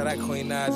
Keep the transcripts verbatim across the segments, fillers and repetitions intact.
Shout out Queen Naja.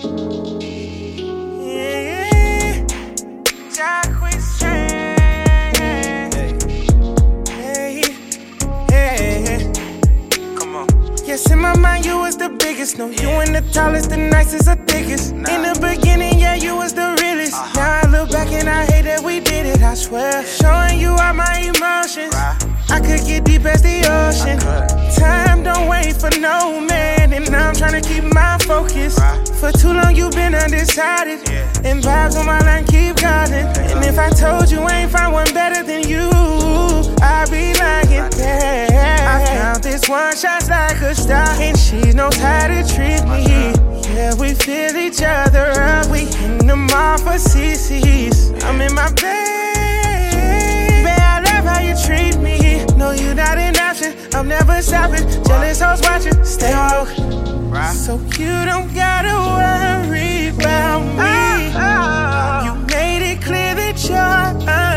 Yeah, Jacquees Shane. Hey, hey, hey. Come on. Yes, in my mind, you was the biggest. No, you ain't the tallest, the nicest, the thickest. Nah. In the beginning, yeah, you was the realest. Uh-huh. Now I look back and I hate that we did it, I swear. Yeah. Showing you all my emotions. Right. I could get deep as the ocean. Time don't wait for no man, and I'm trying to keep my focus. Right. For too long you been undecided, Yeah. and vibes on my line keep calling. And if I told you I ain't find one better than you, I'd be lying. Yeah. I found this one shot's like a star, and she knows how to treat me. Yeah, we fill each other up, we in the mall for C C's. I'm in my bed, babe, I love how you treat me. No, you not an option, I'm never stopping. Jealous hoes watching, stay woke. Right. So you don't gotta worry about me. Oh, oh. You made it clear that you're